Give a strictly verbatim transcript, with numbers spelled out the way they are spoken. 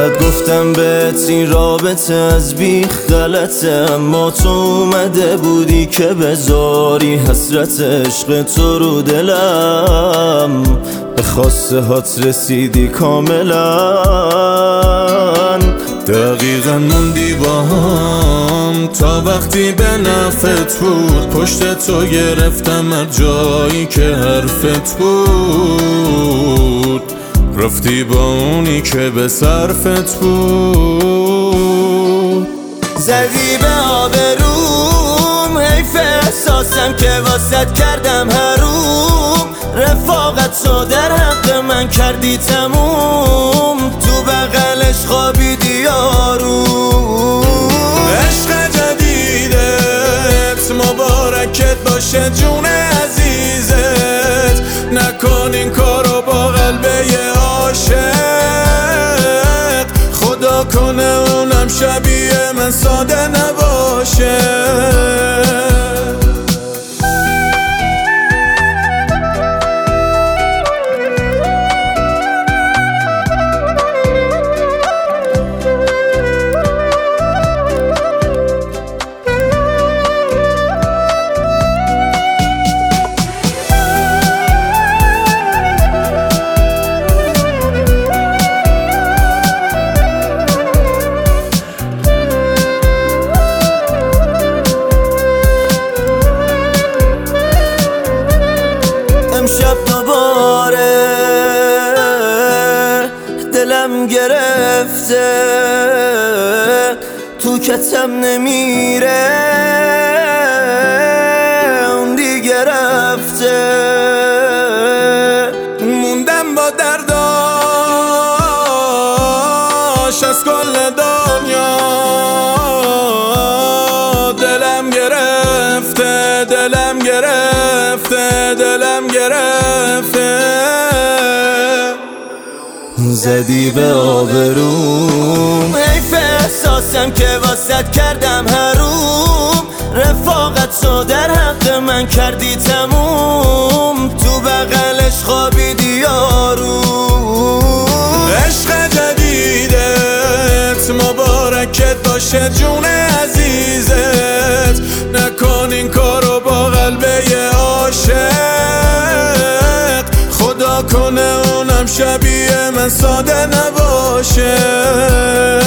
انقدر گفتم بهت این رابطه از بیخ غلطه، اما تو اومده بودی که بذاری حسرت عشق تو رو دلم، به خواسته هات رسیدی کاملا. دقیقا موندی با هم تا وقتی به نفت بود، پشت تو گرفتم از جایی که حرفت بود، رفتی با اونی که به صرفت بود. زدی به آبروم، حیف احساسم که واسط کردم حروم، رفاقت تو در حق من کردی تموم، تو بغلش خوابیدی یارو. عشق جدیدت مبارکت باشه جون عزیزت، نکن این کارو با قلبه عاشق، خدا کنه اونم شبیه من ساده نباشه. امشب دوباره دلم گرفته، تو کتم نمیره اون دیگه رفته، موندم با درداش از کل دنیا، دلم گرفته دلم گرفته دلم گرفته. زدی به آبروم، حیف احساسم که واسط کردم حروم، رفاقت تو در حق من کردی تموم، تو بغلش خوابیدی یارو. عشق جدیدت مبارکت باشه جون عزیزت، نکن این کارو با قلبه عاشق، خدا کنه اونم شبیه من ساده نباشه.